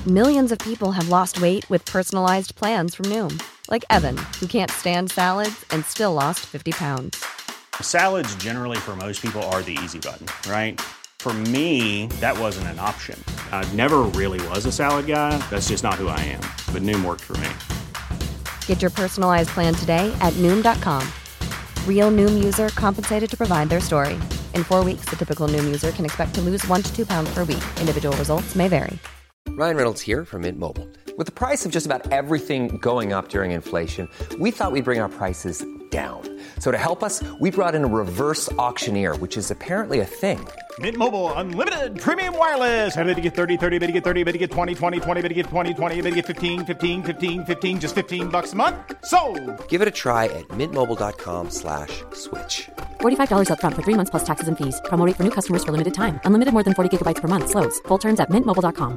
Millions of people have lost weight with personalized plans from Noom. Like Evan, who can't stand salads and still lost 50 pounds. Salads generally for most people are the easy button, right? For me, that wasn't an option. I never really was a salad guy. That's just not who I am. But Noom worked for me. Get your personalized plan today at Noom.com. Real Noom user compensated to provide their story. In 4 weeks, the typical Noom user can expect to lose 1 to 2 pounds per week. Individual results may vary. Ryan Reynolds here from Mint Mobile. With the price of just about everything going up during inflation, we thought we'd bring our prices down. So to help us, we brought in a reverse auctioneer, which is apparently a thing. Mint Mobile Unlimited Premium Wireless. How to get 30, 30, bit to get 30, bit to get 20, 20, 20, bit to get 20, 20, bit to get 15, 15, 15, 15, just $15 a month? Sold! Give it a try at mintmobile.com/switch. $45 up front for 3 months plus taxes and fees. Promo rate for new customers for limited time. Unlimited more than 40 gigabytes per month. Slows full terms at mintmobile.com.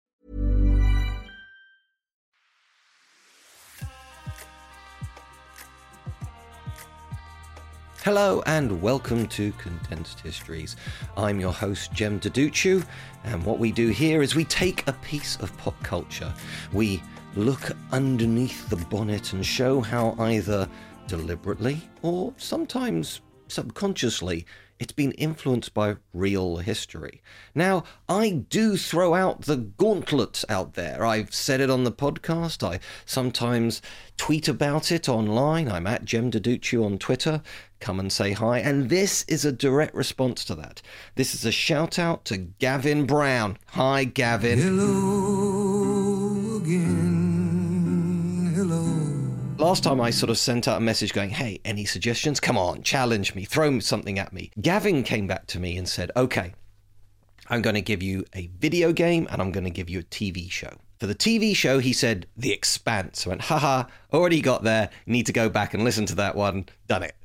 Hello and welcome to Condensed Histories. I'm your host, Jem Duducu, and what we do here is we take a piece of pop culture. We look underneath the bonnet and show how either deliberately or sometimes subconsciously it's been influenced by real history. Now, I do throw out the gauntlet out there. I've said it on the podcast. I sometimes tweet about it online. I'm at Jem Duducu on Twitter. Come and say hi. And this is a direct response to that. This is a shout out to Gavin Brown. Hi, Gavin. Hello again. Hello. Last time I sort of sent out a message going, hey, any suggestions? Come on, challenge me, throw something at me. Gavin came back to me and said, okay, I'm going to give you a video game and I'm going to give you a TV show. For the TV show, he said, The Expanse. I went, haha, already got there. You need to go back and listen to that one. Done it.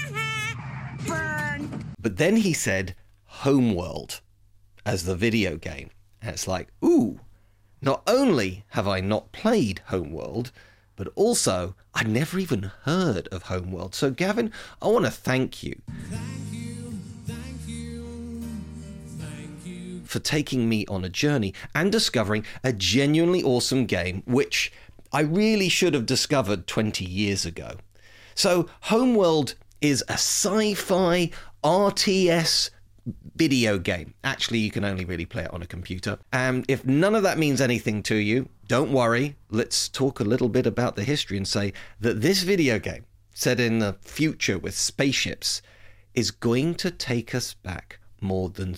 Burn. But then he said, Homeworld as the video game. And it's like, ooh, not only have I not played Homeworld, but also, I never even heard of Homeworld. So, Gavin, I want to thank you. Thank you for taking me on a journey and discovering a genuinely awesome game, which I really should have discovered 20 years ago. So, Homeworld is a sci-fi RTS video game. Actually, you can only really play it on a computer. And if none of that means anything to you, don't worry. Let's talk a little bit about the history and say that this video game, set in the future with spaceships, is going to take us back more than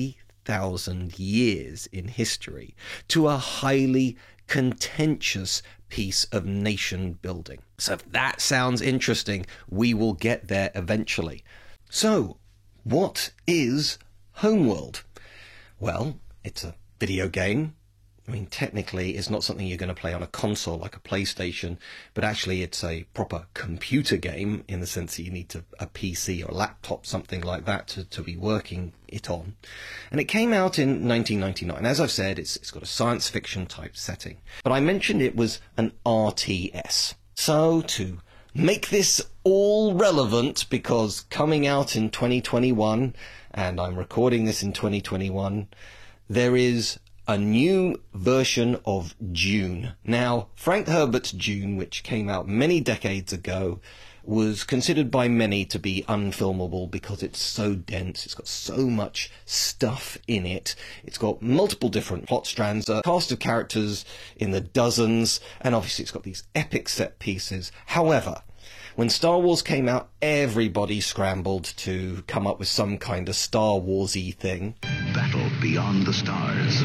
3,000 years in history to a highly contentious piece of nation building. So if that sounds interesting, we will get there eventually. So, what is Homeworld? Well, it's a video game. I mean, technically, it's not something you're going to play on a console like a PlayStation, but actually it's a proper computer game in the sense that you need a PC or a laptop, something like that, to be working it on. And it came out in 1999. As I've said, it's got a science fiction type setting. But I mentioned it was an RTS. So, to make this all relevant, because coming out in 2021, and I'm recording this in 2021, there is a new version of Dune. Now, Frank Herbert's Dune, which came out many decades ago, was considered by many to be unfilmable because it's so dense, it's got so much stuff in it, it's got multiple different plot strands, a cast of characters in the dozens, and obviously it's got these epic set pieces. However, when Star Wars came out, everybody scrambled to come up with some kind of Star Wars-y thing. Battle beyond the stars.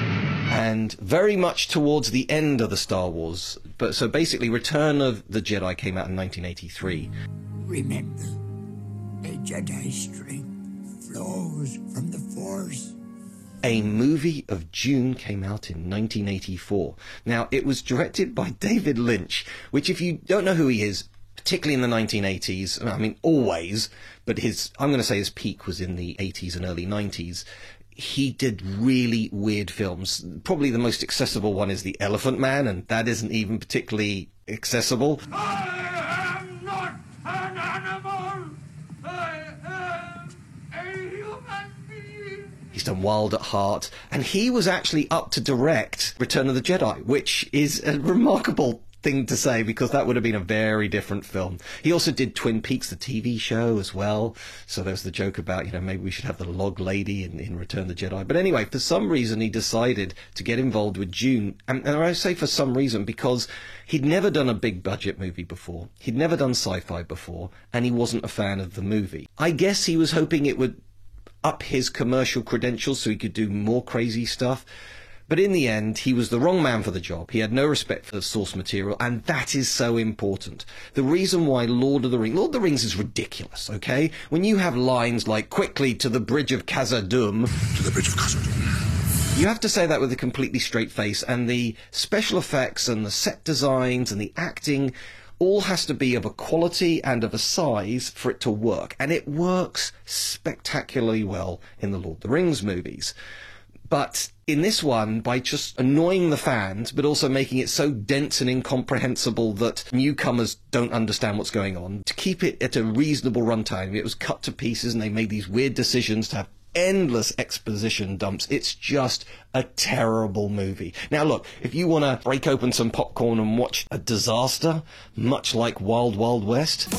And very much towards the end of the Star Wars. But so basically, Return of the Jedi came out in 1983. Remember, a Jedi strength flows from the Force. A movie of Dune came out in 1984. Now, it was directed by David Lynch, which if you don't know who he is, particularly in the 1980s, I mean, always, but I'm going to say his peak was in the 80s and early 90s. He did really weird films. Probably the most accessible one is The Elephant Man, and that isn't even particularly accessible. I am not an animal. I am a human being. He He's done Wild at Heart, and he was actually up to direct Return of the Jedi, which is a remarkable thing to say because that would have been a very different film. He also did Twin Peaks, the TV show, as well. So there's the joke about, maybe we should have the log lady in Return of the Jedi. But anyway, for some reason, he decided to get involved with Dune. And I say for some reason because he'd never done a big budget movie before. He'd never done sci-fi before, and he wasn't a fan of the movie. I guess he was hoping it would up his commercial credentials so he could do more crazy stuff. But in the end, he was the wrong man for the job. He had no respect for the source material, and that is so important. The reason why Lord of the Rings is ridiculous, okay? When you have lines like, quickly to the bridge of Khazad-dûm, To the bridge of Khazad-dûm. you have to say that with a completely straight face, and the special effects and the set designs and the acting all has to be of a quality and of a size for it to work. And it works spectacularly well in the Lord of the Rings movies. But in this one, by just annoying the fans, but also making it so dense and incomprehensible that newcomers don't understand what's going on, to keep it at a reasonable runtime, it was cut to pieces and they made these weird decisions to have endless exposition dumps. It's just a terrible movie. Now look, if you want to break open some popcorn and watch a disaster, much like Wild Wild West,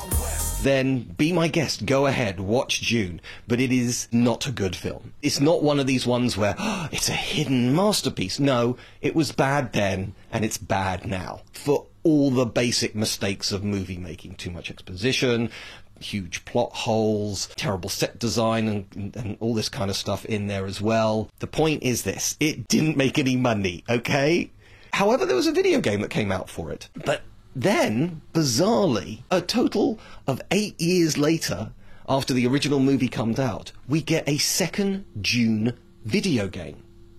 then be my guest. Go ahead, watch Dune. But it is not a good film. It's not one of these ones where, it's a hidden masterpiece. No, it was bad then, and it's bad now. For all the basic mistakes of movie making. Too much exposition, huge plot holes, terrible set design, and all this kind of stuff in there as well. The point is this: it didn't make any money, okay? However, there was a video game that came out for it. But then, bizarrely, a total of 8 years later, after the original movie comes out, we get a second Dune video game.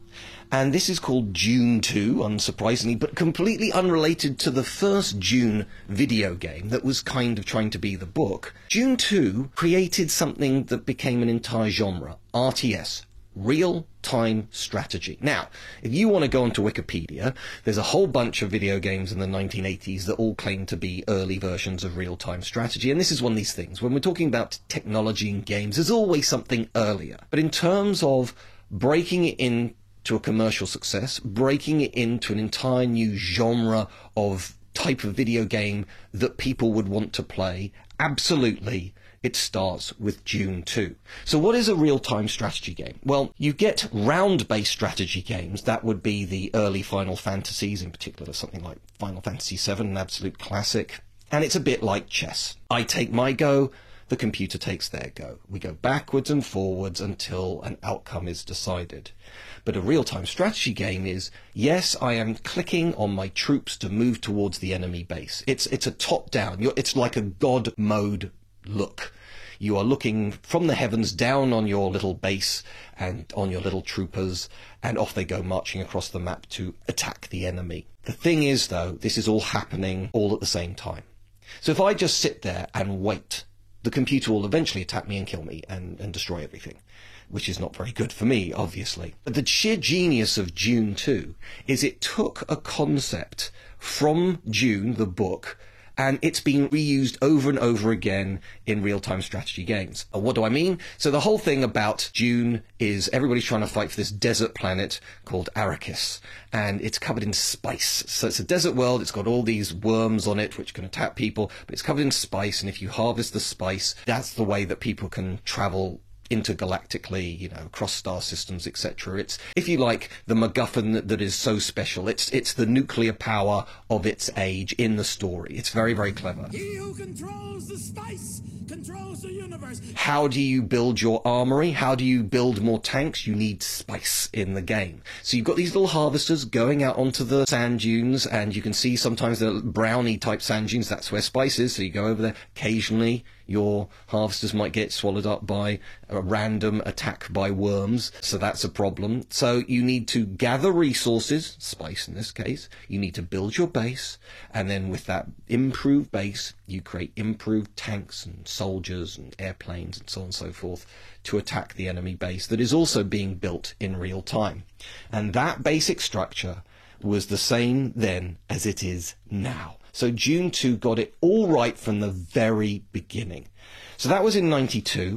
And this is called Dune 2, unsurprisingly, but completely unrelated to the first Dune video game that was kind of trying to be the book. Dune 2 created something that became an entire genre, RTS, real-time strategy. Now, if you want to go onto Wikipedia, there's a whole bunch of video games in the 1980s that all claim to be early versions of real-time strategy, and this is one of these things. When we're talking about technology in games, there's always something earlier. But in terms of breaking it into a commercial success, breaking it into an entire new genre of type of video game that people would want to play, absolutely, it starts with Dune 2. So what is a real-time strategy game? Well, you get round-based strategy games. That would be the early Final Fantasies, in particular something like Final Fantasy VII, an absolute classic. And it's a bit like chess. I take my go, the computer takes their go. We go backwards and forwards until an outcome is decided. But a real-time strategy game is, yes, I am clicking on my troops to move towards the enemy base. It's a top-down. It's like a God mode look. You are looking from the heavens down on your little base and on your little troopers, and off they go marching across the map to attack the enemy. The thing is, though, this is all happening all at the same time. So if I just sit there and wait, the computer will eventually attack me and kill me and destroy everything, which is not very good for me, obviously. But the sheer genius of Dune 2 is it took a concept from Dune, the book, and it's been reused over and over again in real-time strategy games. What do I mean? So the whole thing about Dune is everybody's trying to fight for this desert planet called Arrakis, and it's covered in spice. So it's a desert world, it's got all these worms on it which can attack people, but it's covered in spice, and if you harvest the spice, that's the way that people can travel intergalactically, across star systems, etc. It's, if you like, the MacGuffin that is so special. It's the nuclear power of its age in the story. It's very, very clever. He who controls the spice controls the universe. How do you build your armory? How do you build more tanks? You need spice in the game. So you've got these little harvesters going out onto the sand dunes, and you can see sometimes the brownie type sand dunes. That's where spice is. So you go over there. Occasionally your harvesters might get swallowed up by a random attack by worms, so that's a problem. So you need to gather resources, spice in this case, you need to build your base, and then with that improved base, you create improved tanks and soldiers and airplanes and so on and so forth to attack the enemy base that is also being built in real time. And that basic structure was the same then as it is now. So Dune 2 got it all right from the very beginning. So that was in 92.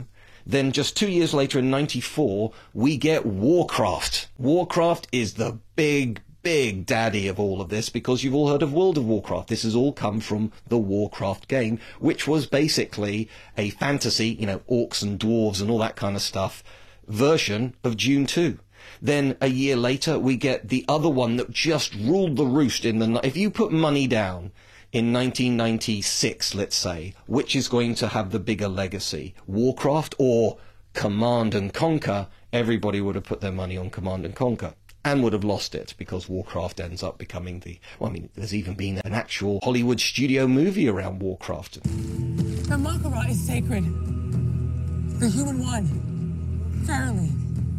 Then just 2 years later in 94, we get Warcraft. Warcraft is the big daddy of all of this, because you've all heard of World of Warcraft. This has all come from the Warcraft game, which was basically a fantasy, orcs and dwarves and all that kind of stuff, version of Dune 2. Then a year later, we get the other one that just ruled the roost if you put money down in 1996, let's say, which is going to have the bigger legacy, Warcraft or Command and Conquer, everybody would have put their money on Command and Conquer. And would have lost it, because Warcraft ends up becoming there's even been an actual Hollywood studio movie around Warcraft. The Makara is sacred. The human one. Fairly.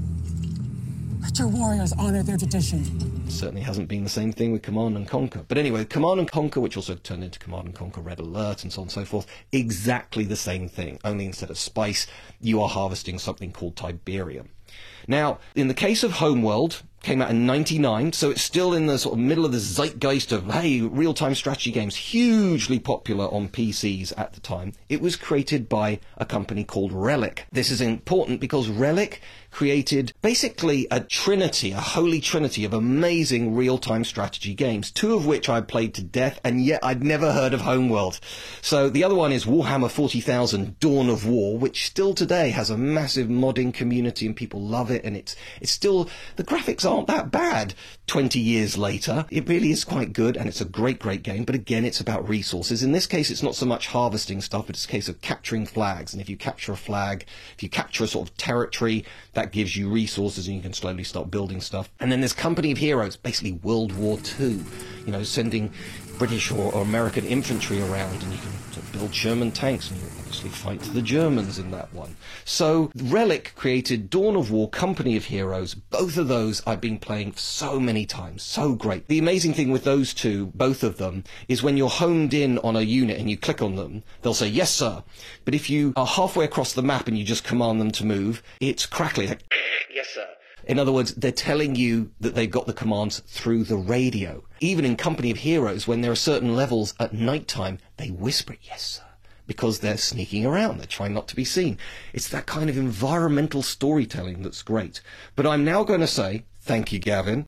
Let your warriors honor their tradition. Certainly hasn't been the same thing with Command and Conquer. But anyway, Command and Conquer, which also turned into Command and Conquer Red Alert and so on and so forth, exactly the same thing, only instead of spice, you are harvesting something called Tiberium. Now, in the case of Homeworld, came out in 99, so it's still in the sort of middle of the zeitgeist of, hey, real-time strategy games, hugely popular on PCs at the time. It was created by a company called Relic. This is important because Relic created basically a holy trinity of amazing real-time strategy games, two of which I played to death, and yet I'd never heard of Homeworld. So the other one is Warhammer 40,000 Dawn of War, which still today has a massive modding community and people love it, and it's still, the graphics aren't that bad 20 years later. It really is quite good, and it's a great game, but again, it's about resources. In this case, it's not so much harvesting stuff, but it's a case of capturing flags, and if you capture a flag, if you capture a sort of territory, that gives you resources and you can slowly start building stuff. And then there's Company of Heroes, basically World War II, sending British or American infantry around, and you can sort of build Sherman tanks, and you obviously fight the Germans in that one. So Relic created Dawn of War, Company of Heroes. Both of those I've been playing so many times, so great. The amazing thing with those two, both of them, is when you're homed in on a unit and you click on them, they'll say, yes sir. But if you are halfway across the map and you just command them to move, it's crackly, like, yes sir. In other words, they're telling you that they've got the commands through the radio. Even in Company of Heroes, when there are certain levels at night time, they whisper, yes sir, because they're sneaking around, they're trying not to be seen. It's that kind of environmental storytelling that's great. But I'm now going to say, thank you, Gavin.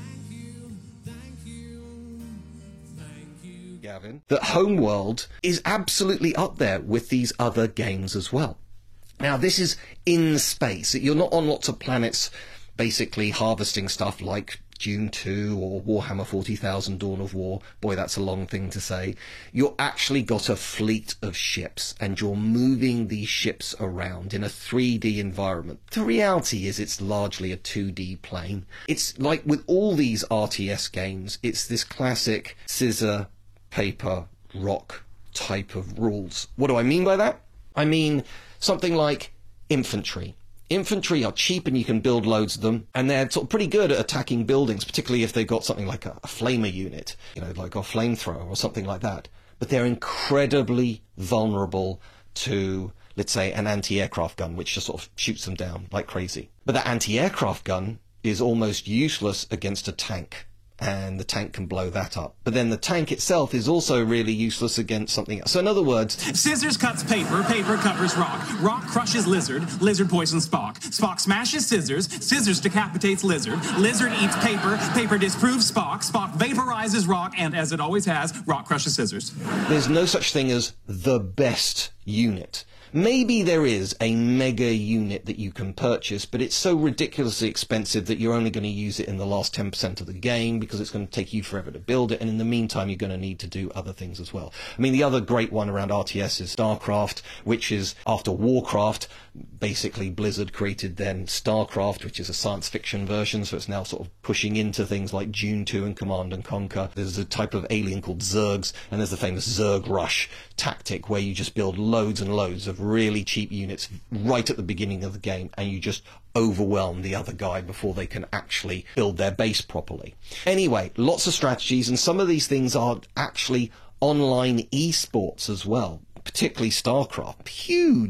Gavin, that Homeworld is absolutely up there with these other games as well. Now, this is in space. You're not on lots of planets basically harvesting stuff like Dune 2 or Warhammer 40,000 Dawn of War. Boy, that's a long thing to say. You've actually got a fleet of ships, and you're moving these ships around in a 3D environment. The reality is it's largely a 2D plane. It's like with all these RTS games, it's this classic scissor, paper, rock type of rules. What do I mean by that? I mean something like infantry. Infantry are cheap and you can build loads of them, and they're sort of pretty good at attacking buildings, particularly if they've got something like a flamer unit, like a flamethrower or something like that. But they're incredibly vulnerable to, let's say, an anti-aircraft gun, which just sort of shoots them down like crazy. But that anti-aircraft gun is almost useless against a tank, and the tank can blow that up. But then the tank itself is also really useless against something else. So in other words, scissors cuts paper, paper covers rock, rock crushes lizard, lizard poisons Spock, Spock smashes scissors, scissors decapitates lizard, lizard eats paper, paper disproves Spock, Spock vaporizes rock, and as it always has, rock crushes scissors. There's no such thing as the best unit. Maybe there is a mega unit that you can purchase, but it's so ridiculously expensive that you're only going to use it in the last 10% of the game because it's going to take you forever to build it, and in the meantime you're going to need to do other things as well. I mean, the other great one around RTS is StarCraft, which is after Warcraft. Basically, Blizzard created then StarCraft, which is a science fiction version, so it's now sort of pushing into things like Dune 2 and Command and Conquer. There's a type of alien called Zergs, and there's the famous Zerg Rush tactic where you just build loads and loads of really cheap units right at the beginning of the game, and you just overwhelm the other guy before they can actually build their base properly. Anyway, lots of strategies, and some of these things are actually online esports as well, particularly StarCraft. Huge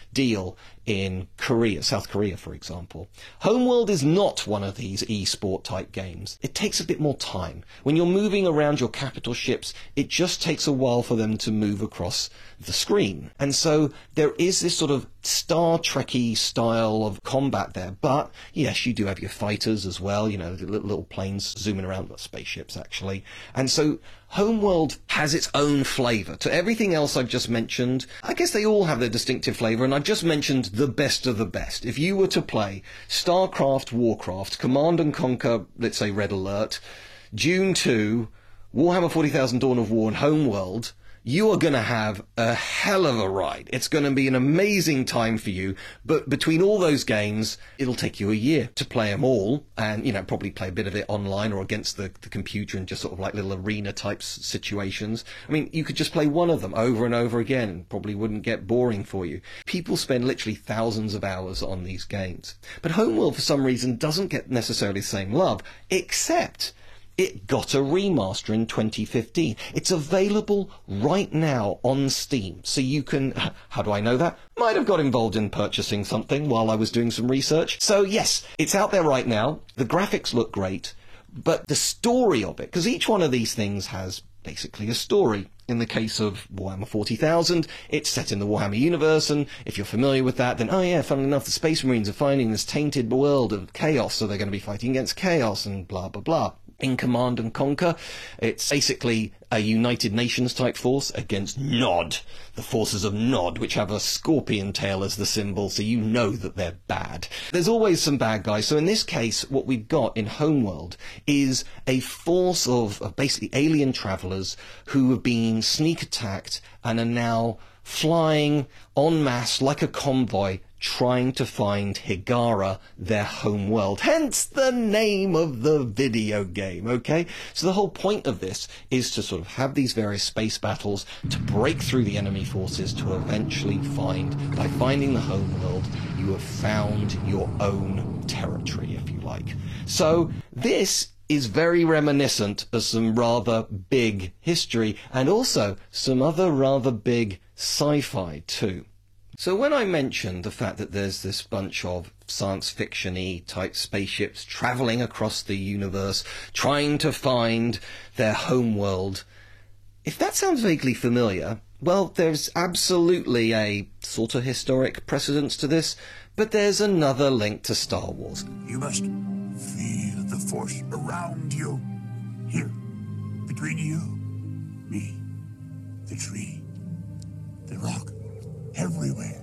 deal in Korea, South Korea, for example. Homeworld is not one of these e-sport type games. It takes a bit more time. When you're moving around your capital ships, it just takes a while for them to move across the screen. And so there is this sort of Star Trek-y style of combat there. But yes, you do have your fighters as well, you know, the little planes zooming around, spaceships actually. And so Homeworld has its own flavour. To everything else I've just mentioned, I guess they all have their distinctive flavour, and I've just mentioned the best of the best. If you were to play StarCraft, Warcraft, Command and Conquer, let's say Red Alert, Dune 2, Warhammer 40,000 Dawn of War, and Homeworld, you are going to have a hell of a ride. It's going to be an amazing time for you. But between all those games, it'll take you a year to play them all and, you know, probably play a bit of it online or against the computer in just sort of like little arena type situations. I mean, you could just play one of them over and over again and probably wouldn't get boring for you. People spend literally thousands of hours on these games. But Homeworld, for some reason, doesn't get necessarily the same love, except it got a remaster in 2015. It's available right now on Steam. So you can... How do I know that? Might have got involved in purchasing something while I was doing some research. So yes, it's out there right now. The graphics look great. But the story of it, because each one of these things has basically a story. In the case of Warhammer 40,000, it's set in the Warhammer universe, and if you're familiar with that, then, oh yeah, funnily enough, the Space Marines are finding this tainted world of chaos, so they're going to be fighting against chaos and blah, blah, blah. In Command and Conquer, it's basically a United Nations type force against Nod, the forces of Nod, which have a scorpion tail as the symbol, so you know that they're bad. There's always some bad guys, so in this case, what we've got in Homeworld is a force of basically alien travellers who have been sneak attacked and are now flying en masse like a convoy, trying to find Higara, their home world. Hence the name of the video game, okay? So the whole point of this is to sort of have these various space battles to break through the enemy forces to eventually find, by finding the home world, you have found your own territory, if you like. So this is very reminiscent of some rather big history and also some other rather big sci-fi too. So when I mentioned the fact that there's this bunch of science fiction-y type spaceships travelling across the universe, trying to find their home world, if that sounds vaguely familiar, well, there's absolutely a sort of historic precedence to this, but there's another link to Star Wars. You must feel the force around you. Here, between you, me, the tree, the rock. Everywhere.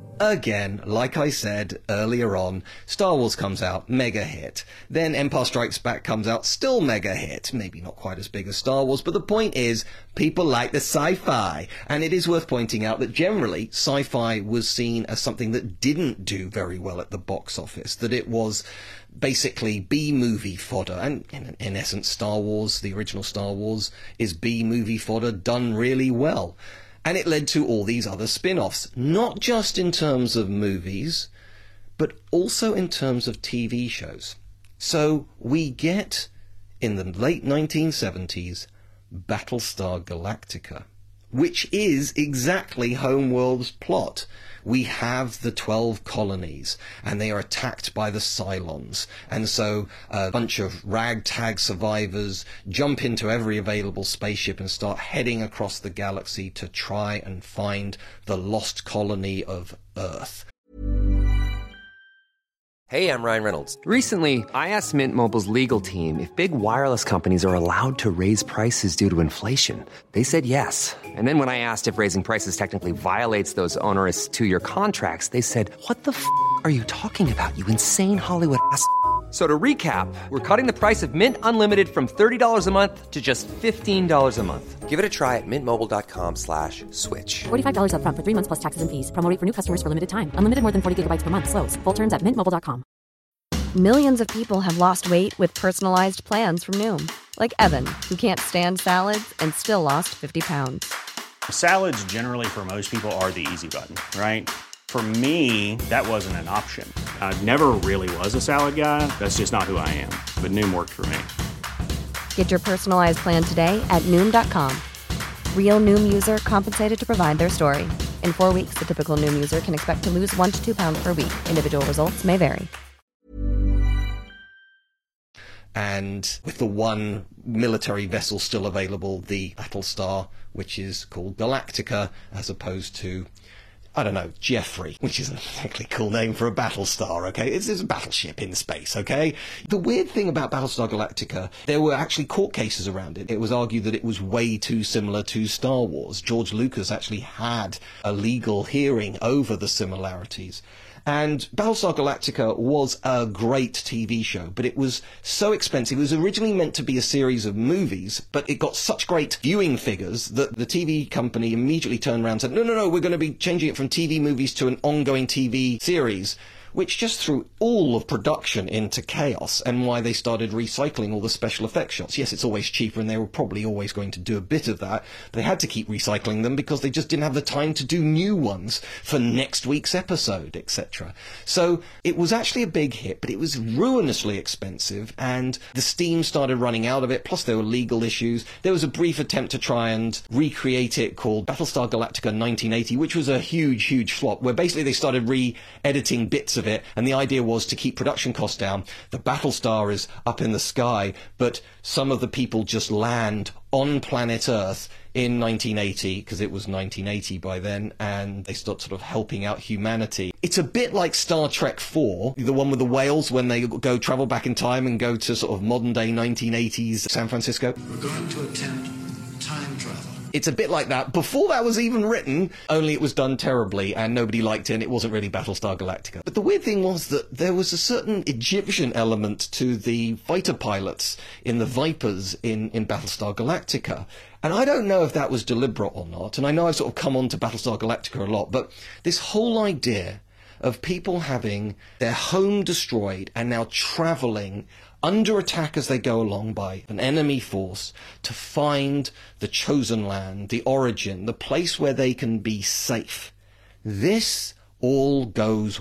Again, like I said earlier on, Star Wars comes out, mega hit. Then Empire Strikes Back comes out, still mega hit. Maybe not quite as big as Star Wars, but the point is, people like the sci-fi. And it is worth pointing out that generally, sci-fi was seen as something that didn't do very well at the box office, that it was basically B-movie fodder. And in essence, Star Wars, the original Star Wars, is B-movie fodder done really well. And it led to all these other spin-offs, not just in terms of movies, but also in terms of TV shows. So we get, in the late 1970s, Battlestar Galactica, which is exactly Homeworld's plot. We have the 12 colonies, and they are attacked by the Cylons. And so a bunch of ragtag survivors jump into every available spaceship and start heading across the galaxy to try and find the lost colony of Earth. Hey, I'm Ryan Reynolds. Recently, I asked Mint Mobile's legal team if big wireless companies are allowed to raise prices due to inflation. They said yes. And then when I asked if raising prices technically violates those onerous 2-year contracts, they said, "What the f*** are you talking about, you insane Hollywood ass?" So to recap, we're cutting the price of Mint Unlimited from $30 a month to just $15 a month. Give it a try at mintmobile.com/switch. $45 up front for 3 months plus taxes and fees. Promo rate for new customers for limited time. Unlimited more than 40 gigabytes per month. Slows full terms at mintmobile.com. Millions of people have lost weight with personalized plans from Noom. Like Evan, who can't stand salads and still lost 50 pounds. Salads generally for most people are the easy button, right? For me, that wasn't an option. I never really was a salad guy. That's just not who I am. But Noom worked for me. Get your personalized plan today at Noom.com. Real Noom user compensated to provide their story. In 4 weeks, the typical Noom user can expect to lose 1 to 2 pounds per week. Individual results may vary. And with the one military vessel still available, the Battlestar, which is called Galactica, as opposed to, I don't know, Jeffrey, which is a particularly cool name for a Battlestar, okay? It's a battleship in space, okay? The weird thing about Battlestar Galactica, there were actually court cases around it. It was argued that it was way too similar to Star Wars. George Lucas actually had a legal hearing over the similarities. And Battlestar Galactica was a great TV show, but it was so expensive. It was originally meant to be a series of movies, but it got such great viewing figures that the TV company immediately turned around and said, no, we're going to be changing it from TV movies to an ongoing TV series, which just threw all of production into chaos, and why they started recycling all the special effects shots. Yes, it's always cheaper, and they were probably always going to do a bit of that, but they had to keep recycling them because they just didn't have the time to do new ones for next week's episode, etc. So it was actually a big hit, but it was ruinously expensive, and the steam started running out of it, plus there were legal issues. There was a brief attempt to try and recreate it called Battlestar Galactica 1980, which was a huge flop, where basically they started re-editing bits of it, and the idea was to keep production costs down. The Battlestar is up in the sky, but some of the people just land on planet Earth in 1980, because it was 1980 by then, and they start sort of helping out humanity. It's a bit like Star Trek 4, the one with the whales, when they go travel back in time and go to sort of modern day 1980s San Francisco. We're going to attempt time travel. It's a bit like that. Before that was even written, only it was done terribly and nobody liked it, and it wasn't really Battlestar Galactica. But the weird thing was that there was a certain Egyptian element to the fighter pilots in the Vipers in Battlestar Galactica. And I don't know if that was deliberate or not, and I know I've sort of come on to Battlestar Galactica a lot, but this whole idea of people having their home destroyed and now travelling under attack as they go along by an enemy force to find the chosen land, the origin, the place where they can be safe. This all goes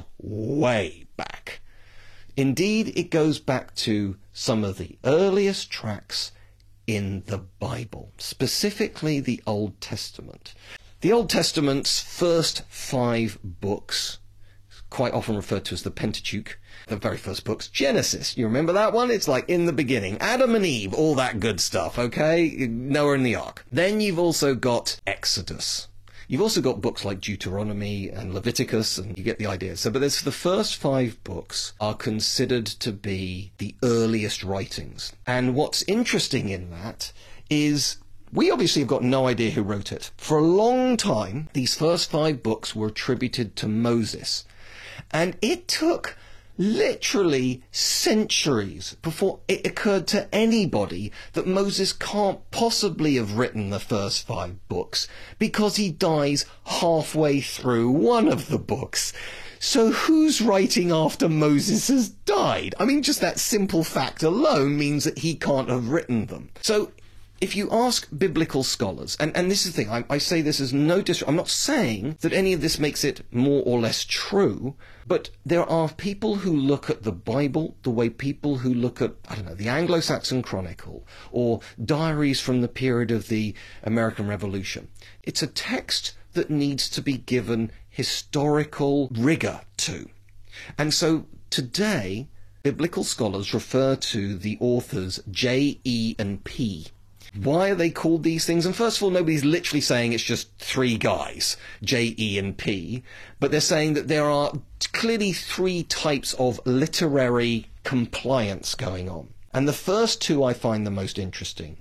way back. Indeed, it goes back to some of the earliest tracks in the Bible, specifically the Old Testament. The Old Testament's first 5 books, quite often referred to as the Pentateuch, the very first book's Genesis. You remember that one? It's like in the beginning. Adam and Eve, all that good stuff, okay? Noah and the Ark. Then you've also got Exodus. You've also got books like Deuteronomy and Leviticus, and you get the idea. So, but there's the first 5 books are considered to be the earliest writings. And what's interesting in that is we obviously have got no idea who wrote it. For a long time, these first 5 books were attributed to Moses. And it took literally centuries before it occurred to anybody that Moses can't possibly have written the first 5 books, because he dies halfway through one of the books. So who's writing after Moses has died? I mean, just that simple fact alone means that he can't have written them. So if you ask biblical scholars, and this is the thing, I say this as no disrespect, I'm not saying that any of this makes it more or less true, but there are people who look at the Bible the way people who look at, I don't know, the Anglo-Saxon Chronicle, or diaries from the period of the American Revolution. It's a text that needs to be given historical rigor to. And so today, biblical scholars refer to the authors J, E, and P. Why are they called these things? And first of all, nobody's literally saying it's just 3 guys, J, E, and P, but they're saying that there are clearly 3 types of literary compliance going on. And the first 2 I find the most interesting.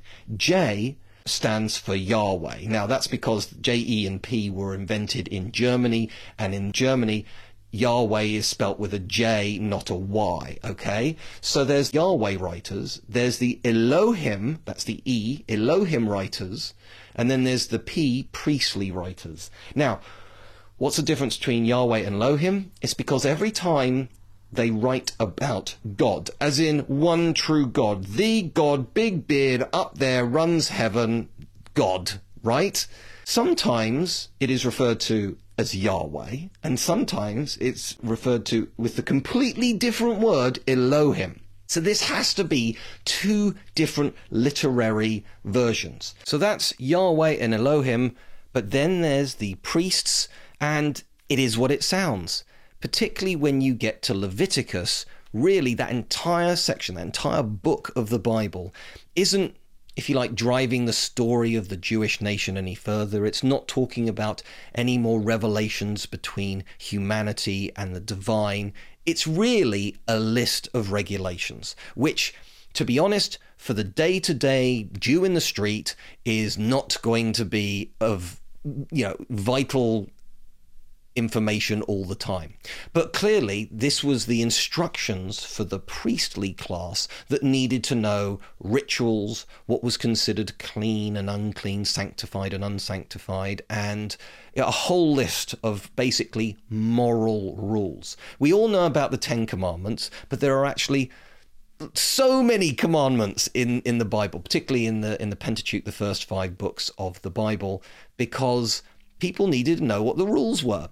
J stands for Yahweh. Now, that's because J, E, and P were invented in Germany, and in Germany, Yahweh is spelt with a J, not a Y, okay? So there's Yahweh writers, there's the Elohim, that's the E, Elohim writers, and then there's the P, priestly writers. Now, what's the difference between Yahweh and Elohim? It's because every time they write about God, as in one true God, the God, big beard, up there, runs heaven, God, right? Sometimes it is referred to as Yahweh, and sometimes it's referred to with the completely different word Elohim. So this has to be 2 different literary versions. So that's Yahweh and Elohim, but then there's the priests And it is what it sounds, particularly when you get to Leviticus. Really, that entire section, that entire book of the Bible isn't, if you like, driving the story of the Jewish nation any further. It's not talking about any more revelations between humanity and the divine. It's really a list of regulations, which, to be honest, for the day-to-day Jew in the street is not going to be of, vital information all the time. But clearly this was the instructions for the priestly class that needed to know rituals, what was considered clean and unclean, sanctified and unsanctified, and a whole list of basically moral rules. We all know about the Ten Commandments, but there are actually so many commandments in the Bible, particularly in the Pentateuch, the first 5 books of the Bible, because people needed to know what the rules were.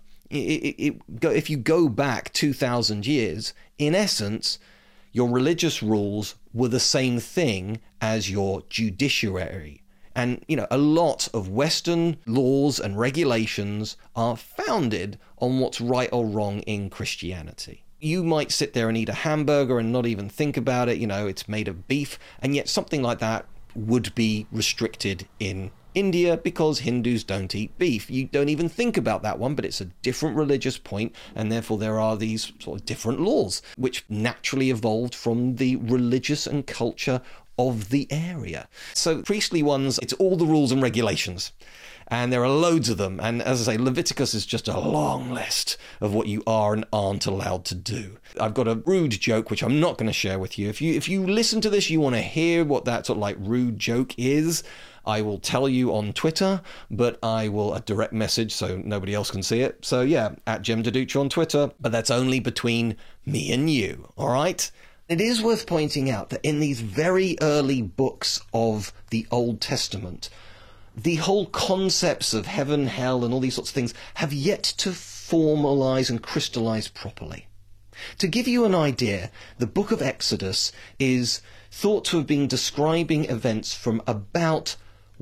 If you go back 2,000 years, in essence, your religious rules were the same thing as your judiciary. And, a lot of Western laws and regulations are founded on what's right or wrong in Christianity. You might sit there and eat a hamburger and not even think about it, it's made of beef, and yet something like that would be restricted in India because Hindus don't eat beef. You don't even think about that one, but it's a different religious point, and therefore there are these sort of different laws which naturally evolved from the religious and culture of the area. So priestly ones, it's all the rules and regulations, and there are loads of them. And as I say, Leviticus is just a long list of what you are and aren't allowed to do. I've got a rude joke which I'm not going to share with you. If you listen to this, you want to hear what that sort of like rude joke is, I will tell you on Twitter, but I will a direct message so nobody else can see it. So yeah, at Jem Deducha on Twitter, but that's only between me and you, all right? It is worth pointing out that in these very early books of the Old Testament, the whole concepts of heaven, hell, and all these sorts of things have yet to formalize and crystallize properly. To give you an idea, the book of Exodus is thought to have been describing events from about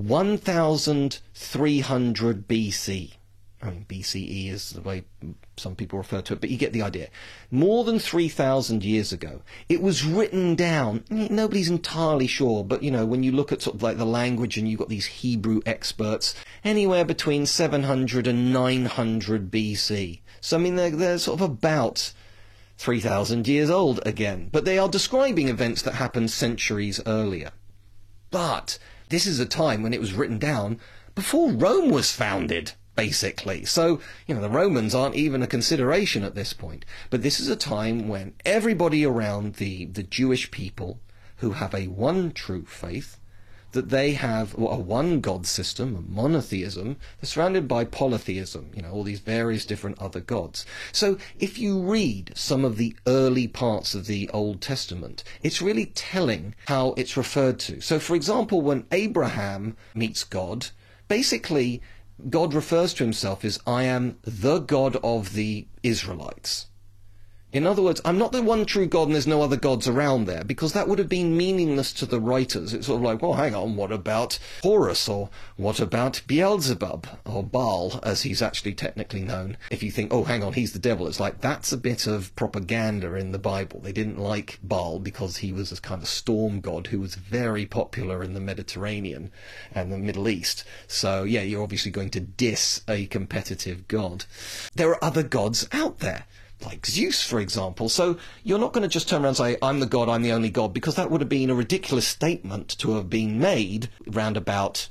1,300 BC. I mean, BCE is the way some people refer to it, but you get the idea. More than 3,000 years ago. It was written down. Nobody's entirely sure, but, when you look at sort of like the language and you've got these Hebrew experts, anywhere between 700 and 900 BC. So, I mean, they're sort of about 3,000 years old again. But they are describing events that happened centuries earlier. But this is a time when it was written down before Rome was founded, basically. So, the Romans aren't even a consideration at this point. But this is a time when everybody around the Jewish people who have a one true faith, that they have a one God system, a monotheism, they're surrounded by polytheism, all these various different other gods. So if you read some of the early parts of the Old Testament, it's really telling how it's referred to. So for example, when Abraham meets God, basically God refers to himself as, I am the God of the Israelites. In other words, I'm not the one true God and there's no other gods around there, because that would have been meaningless to the writers. It's sort of like, well, hang on, what about Horus, or what about Beelzebub, or Baal, as he's actually technically known? If you think, oh, hang on, he's the devil, it's like, that's a bit of propaganda in the Bible. They didn't like Baal because he was a kind of storm god who was very popular in the Mediterranean and the Middle East. So, yeah, you're obviously going to diss a competitive god. There are other gods out there, like Zeus, for example. So you're not going to just turn around and say, I'm the God, I'm the only God, because that would have been a ridiculous statement to have been made around about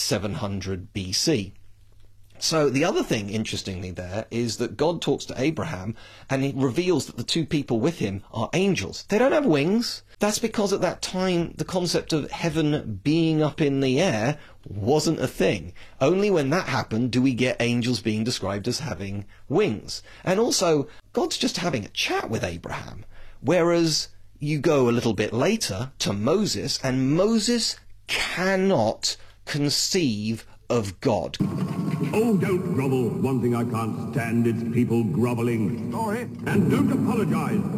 700 BC. So the other thing, interestingly, there is that God talks to Abraham and he reveals that the two people with him are angels. They don't have wings. That's because at that time, the concept of heaven being up in the air wasn't a thing. Only when that happened do we get angels being described as having wings. And also, God's just having a chat with Abraham. Whereas you go a little bit later to Moses, and Moses cannot conceive of God. Oh, don't grovel. One thing I can't stand is people groveling. Sorry. And don't apologize.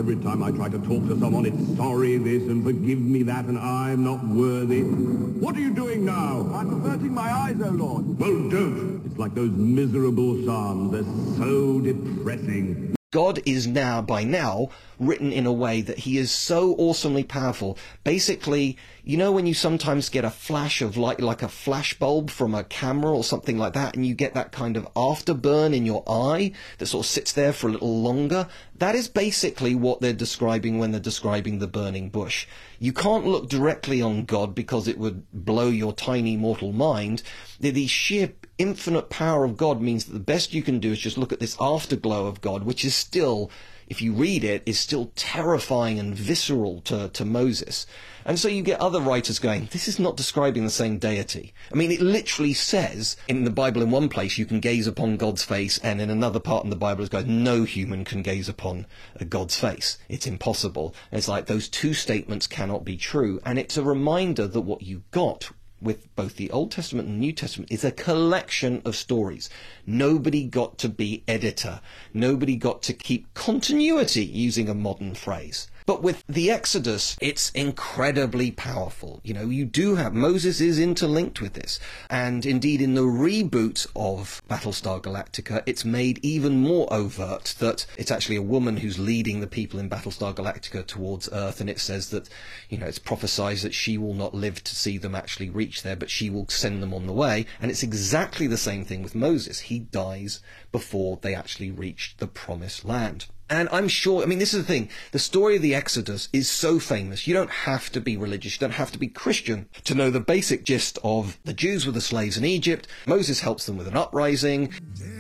Every time I try to talk to someone, it's sorry this and forgive me that and I'm not worthy. What are you doing now? I'm averting my eyes, O Lord. Well, don't. It's like those miserable psalms. They're so depressing. God is by now, written in a way that he is so awesomely powerful. Basically, you know when you sometimes get a flash of light, like a flash bulb from a camera or something like that, and you get that kind of afterburn in your eye that sort of sits there for a little longer? That is basically what they're describing when they're describing the burning bush. You can't look directly on God because it would blow your tiny mortal mind. The sheer infinite power of God means that the best you can do is just look at this afterglow of God, which is still, if you read it, is still terrifying and visceral to Moses. And so you get other writers going, this is not describing the same deity. I mean, it literally says in the Bible in one place you can gaze upon God's face, and in another part in the Bible it goes, no human can gaze upon God's face. It's impossible. And it's like those two statements cannot be true. And it's a reminder that what you got with both the Old Testament and New Testament is a collection of stories. Nobody got to be editor. Nobody got to keep continuity, using a modern phrase. But with the Exodus, it's incredibly powerful. You know, you do have, Moses is interlinked with this. And indeed, in the reboot of Battlestar Galactica, it's made even more overt that it's actually a woman who's leading the people in Battlestar Galactica towards Earth. And it says that, you know, it's prophesied that she will not live to see them actually reach there, but she will send them on the way. And it's exactly the same thing with Moses. He dies before they actually reach the promised land. And I'm sure, I mean, this is the thing, the story of the Exodus is so famous. You don't have to be religious, you don't have to be Christian to know the basic gist of the Jews were the slaves in Egypt. Moses helps them with an uprising.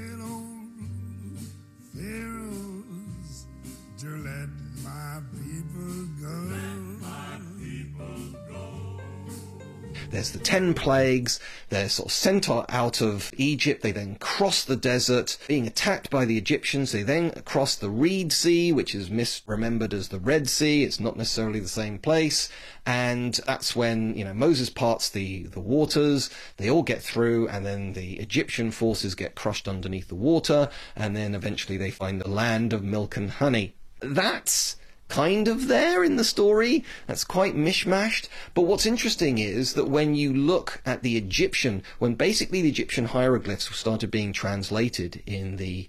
There's the 10 plagues. They're sort of sent out of Egypt. They then cross the desert, being attacked by the Egyptians. They then cross the Reed Sea, which is misremembered as the Red Sea. It's not necessarily the same place. And that's when, you know, Moses parts the waters. They all get through, and then the Egyptian forces get crushed underneath the water. And then eventually they find the land of milk and honey. That's kind of there in the story. That's quite mishmashed. But what's interesting is that when you look at the Egyptian, when basically the Egyptian hieroglyphs started being translated in the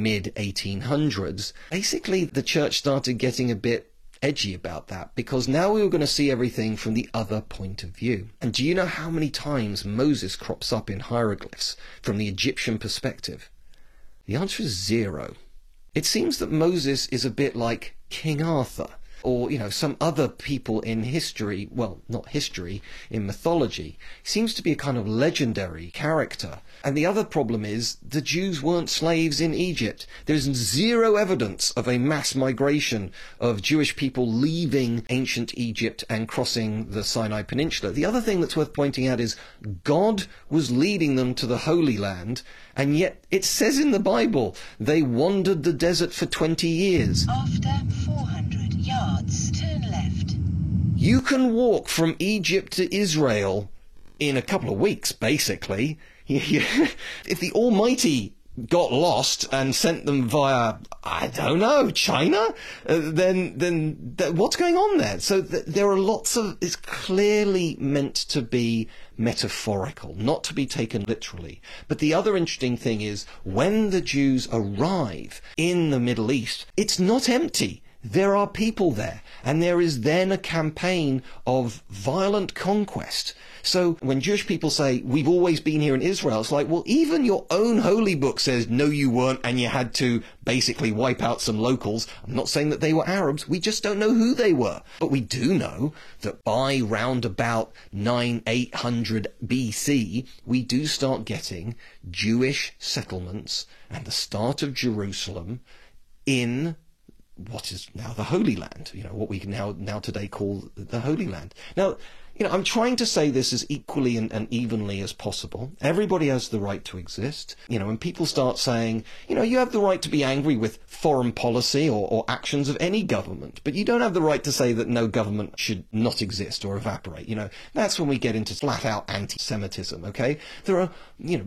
mid-1800s, basically the church started getting a bit edgy about that, because now we were going to see everything from the other point of view. And do you know how many times Moses crops up in hieroglyphs from the Egyptian perspective? The answer is 0. It seems that Moses is a bit like King Arthur, or, you know, some other people in history, well, not history, in mythology. He seems to be a kind of legendary character. And the other problem is the Jews weren't slaves in Egypt. There's 0 evidence of a mass migration of Jewish people leaving ancient Egypt and crossing the Sinai Peninsula. The other thing that's worth pointing out is God was leading them to the Holy Land, and yet it says in the Bible they wandered the desert for 20 years. After 400 yards, turn left. You can walk from Egypt to Israel in a couple of weeks, basically. If the Almighty got lost and sent them via, I don't know, China, then what's going on there? So there are lots of, it's clearly meant to be metaphorical, not to be taken literally. But the other interesting thing is when the Jews arrive in the Middle East, it's not empty. There are people there, and there is then a campaign of violent conquest. So when Jewish people say, we've always been here in Israel, it's like, well, even your own holy book says, no, you weren't, and you had to basically wipe out some locals. I'm not saying that they were Arabs. We just don't know who they were. But we do know that by round about 800 BC, we do start getting Jewish settlements and the start of Jerusalem in what is now the Holy Land, you know, what we can now today call the Holy Land. Now, I'm trying to say this as equally and evenly as possible. Everybody has the right to exist. When people start saying, you have the right to be angry with foreign policy or actions of any government, but you don't have the right to say that no government should not exist or evaporate. That's when we get into flat out anti-Semitism, okay? There are,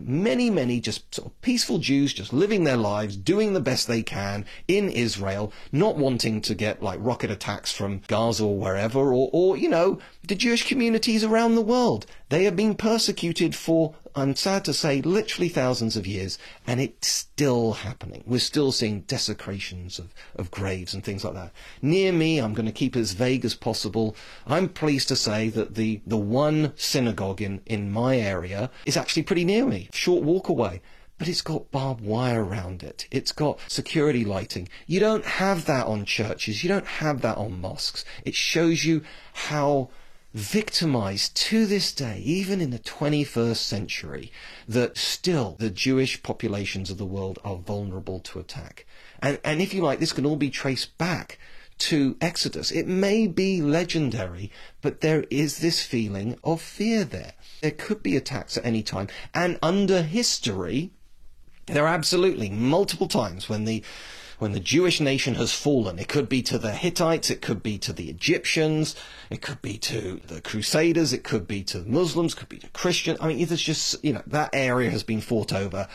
many just sort of peaceful Jews just living their lives, doing the best they can in Israel, not wanting to get like rocket attacks from Gaza or wherever, or the Jewish communities around the world. They have been persecuted for, I'm sad to say, literally thousands of years, and it's still happening. We're still seeing desecrations of graves and things like that. Near me, I'm going to keep it as vague as possible, I'm pleased to say that the one synagogue in my area is actually pretty near me, short walk away. But it's got barbed wire around it. It's got security lighting. You don't have that on churches. You don't have that on mosques. It shows you how victimized to this day, even in the 21st century, that still the Jewish populations of the world are vulnerable to attack. And if you like, this can all be traced back to Exodus. It may be legendary, but there is this feeling of fear there. There could be attacks at any time. And under history, there are absolutely multiple times when the Jewish nation has fallen. It could be to the Hittites, it could be to the Egyptians, it could be to the Crusaders, it could be to the Muslims, it could be to Christians. There's just, that area has been fought over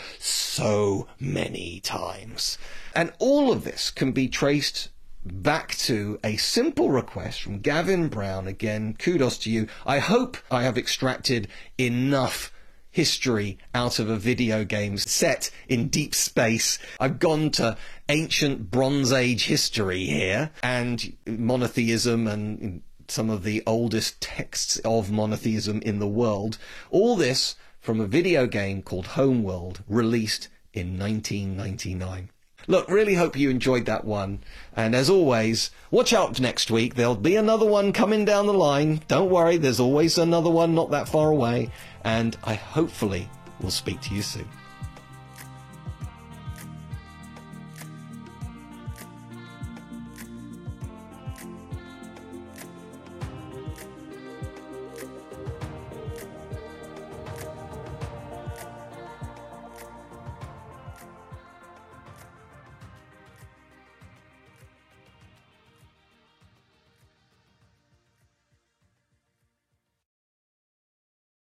so many times. And all of this can be traced back to a simple request from Gavin Brown. Again, kudos to you. I hope I have extracted enough history out of a video game set in deep space. I've gone to ancient Bronze Age history here, and monotheism and some of the oldest texts of monotheism in the world. All this from a video game called Homeworld, released in 1999. Look, really hope you enjoyed that one. And as always, watch out next week. There'll be another one coming down the line. Don't worry, there's always another one not that far away. And I hopefully will speak to you soon.